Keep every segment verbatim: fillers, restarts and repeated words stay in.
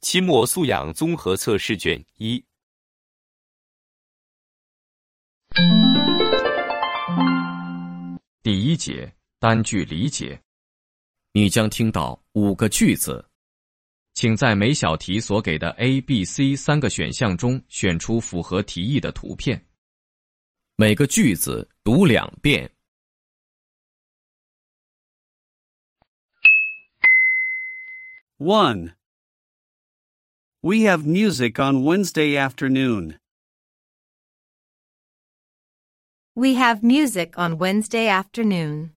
期末素养综合测试卷一。 第一节单句理解，你将听到五个句子，请在每小题所给的 A、B、C 三个选项中选出符合题意的图片。每个句子读两遍。 one. We have music on Wednesday afternoon. We have music on Wednesday afternoon.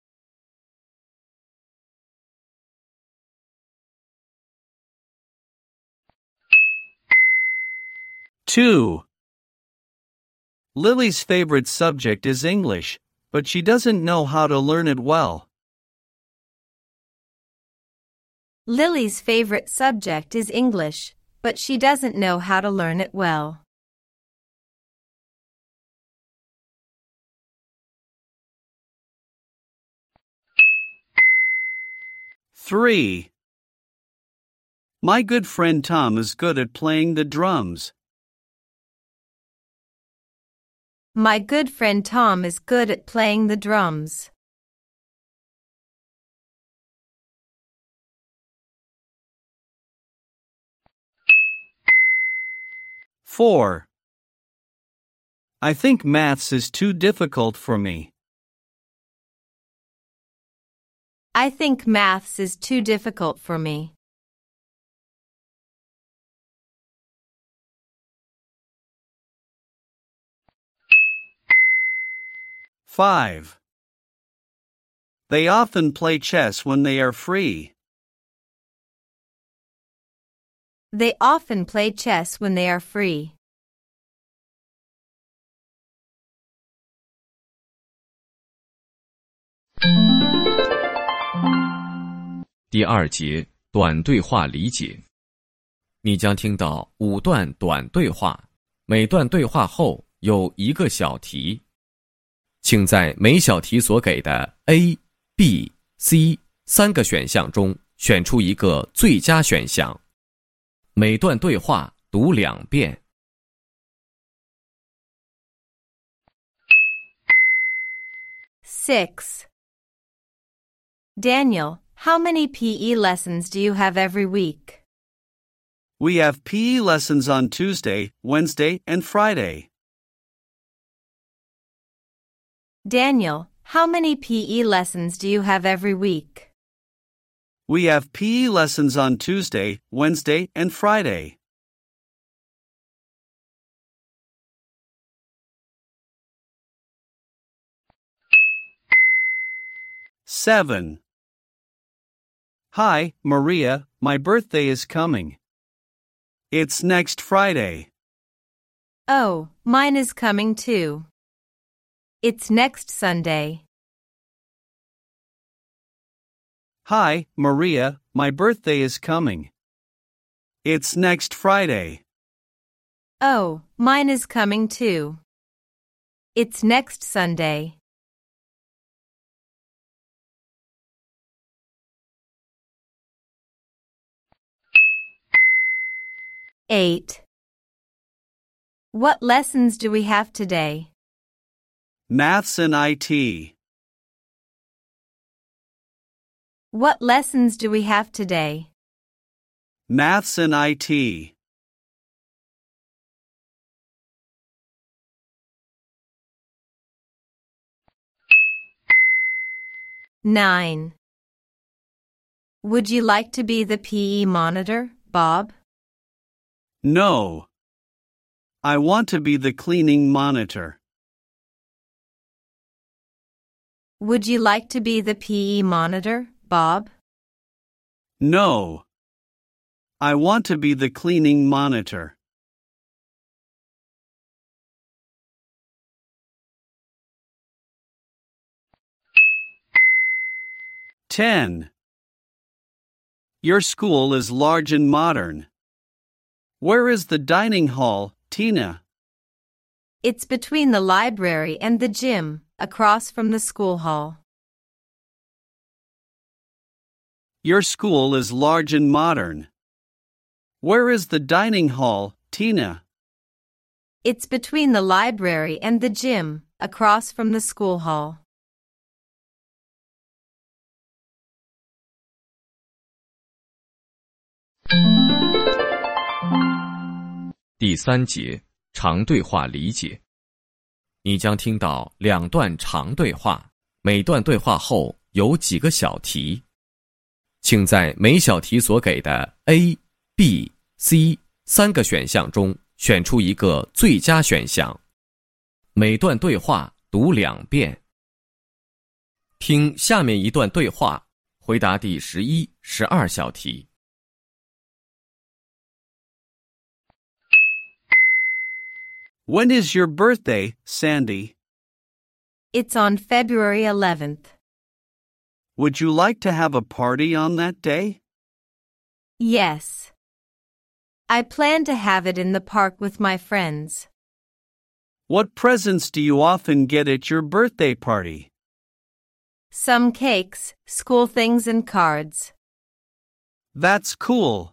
two. Lily's favorite subject is English, but she doesn't know how to learn it well. Lily's favorite subject is English, but she doesn't know how to learn it well. three. My good friend Tom is good at playing the drums. My good friend Tom is good at playing the drums. four. I think maths is too difficult for me. I think maths is too difficult for me. five. They often play chess when they are free. They often play chess when they are free. 第二节短对话理解，你将听到五段短对话，每段对话后有一个小题，请在每小题所给的 A、B、C 三个选项中选出一个最佳选项。每段对话读两遍。 six. Daniel, how many P E lessons do you have every week? We have P E lessons on Tuesday, Wednesday, and Friday. Daniel, how many P E lessons do you have every week? We have P E lessons on Tuesday, Wednesday, and Friday. seven. Hi, Maria, my birthday is coming. It's next Friday. Oh, mine is coming too. It's next Sunday. Hi, Maria, my birthday is coming. It's next Friday. Oh, mine is coming too. It's next Sunday. eight. What lessons do we have today? Maths and I T. What lessons do we have today? Maths and I T. nine. Would you like to be the P E monitor, Bob? No. I want to be the cleaning monitor. Would you like to be the P E monitor, Bob? No. I want to be the cleaning monitor. ten. Your school is large and modern. Where is the dining hall, Tina? It's between the library and the gym, across from the school hall. Your school is large and modern. Where is the dining hall, Tina? It's between the library and the gym, across from the school hall. 第三节长对话理解。你将听到两段长对话，每段对话后有几个小题，请在每小题所给的 A、B、C 三个选项中选出一个最佳选项。每段对话读两遍。听下面一段对话，回答第十一、十二小题。 When is your birthday, Sandy? It's on February eleventh. Would you like to have a party on that day? Yes. I plan to have it in the park with my friends. What presents do you often get at your birthday party? Some cakes, school things, and cards. That's cool.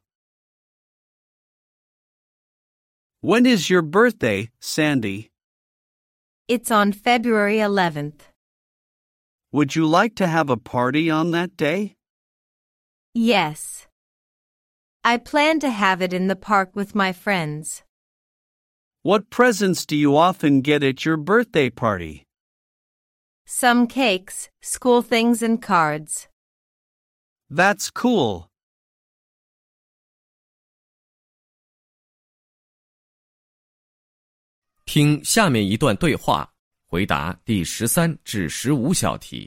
When is your birthday, Sandy? It's on February eleventh. Would you like to have a party on that day? Yes. I plan to have it in the park with my friends. What presents do you often get at your birthday party? Some cakes, school things, and cards. That's cool. 听下面一段对话，回答第十三至十五小题。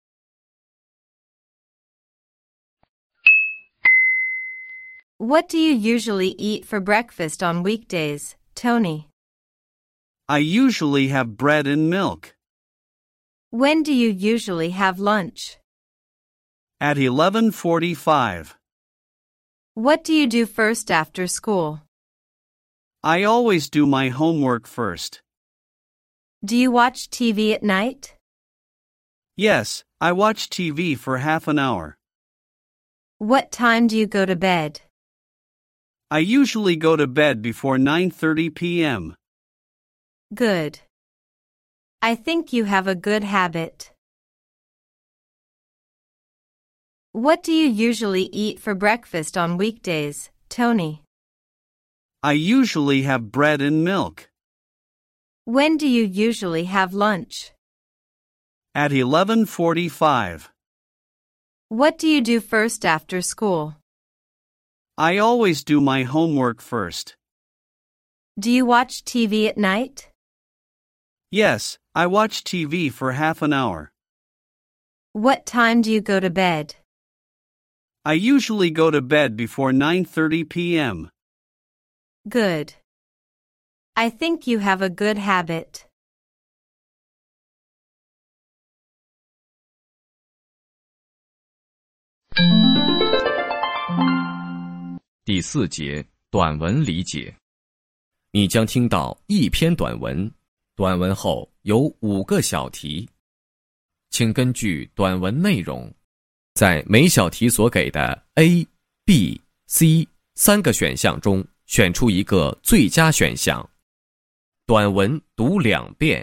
What do you usually eat for breakfast on weekdays, Tony? I usually have bread and milk. When do you usually have lunch? At eleven forty-five. What do you do first after school? I always do my homework first. Do you watch T V at night? Yes, I watch T V for half an hour. What time do you go to bed? I usually go to bed before nine thirty p.m. Good. I think you have a good habit. What do you usually eat for breakfast on weekdays, Tony? I usually have bread and milk. When do you usually have lunch? At eleven forty-five. What do you do first after school? I always do my homework first. Do you watch T V at night? Yes, I watch T V for half an hour. What time do you go to bed? I usually go to bed before nine thirty p.m. Good. I think you have a good habit. 第四节短文理解。你将听到一篇短文，短文后有五个小题，请根据短文内容，在每小题所给的 A、B、C 三个选项中选出一个最佳选项。短文读两遍。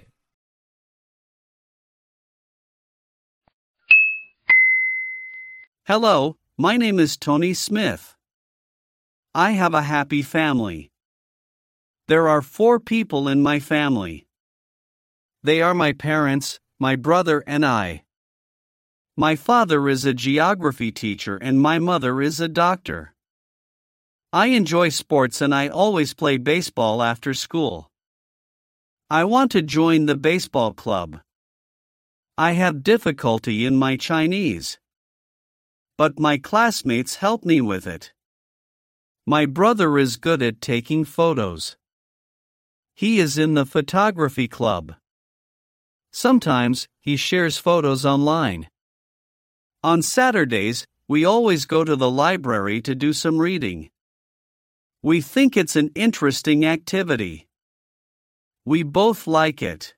Hello, my name is Tony Smith. I have a happy family. There are four people in my family. They are my parents, my brother, and I. My father is a geography teacher and my mother is a doctor. I enjoy sports and I always play baseball after school. I want to join the baseball club. I have difficulty in my Chinese, but my classmates help me with it. My brother is good at taking photos. He is in the photography club. Sometimes, he shares photos online. On Saturdays, we always go to the library to do some reading. We think it's an interesting activity. We both like it.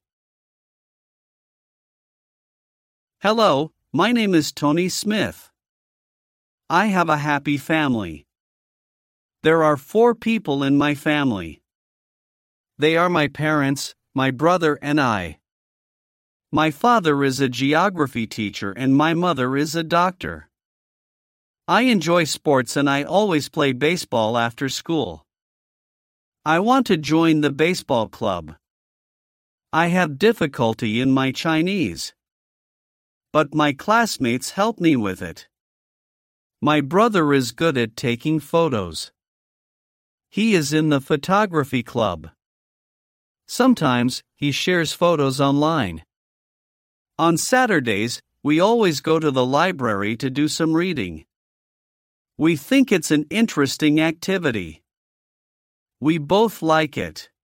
Hello, my name is Tony Smith. I have a happy family. There are four people in my family. They are my parents, my brother, and I. My father is a geography teacher and my mother is a doctor. I enjoy sports and I always play baseball after school. I want to join the baseball club. I have difficulty in my Chinese. But my classmates help me with it. My brother is good at taking photos. He is in the photography club. Sometimes, he shares photos online. On Saturdays, we always go to the library to do some reading. We think it's an interesting activity. We both like it.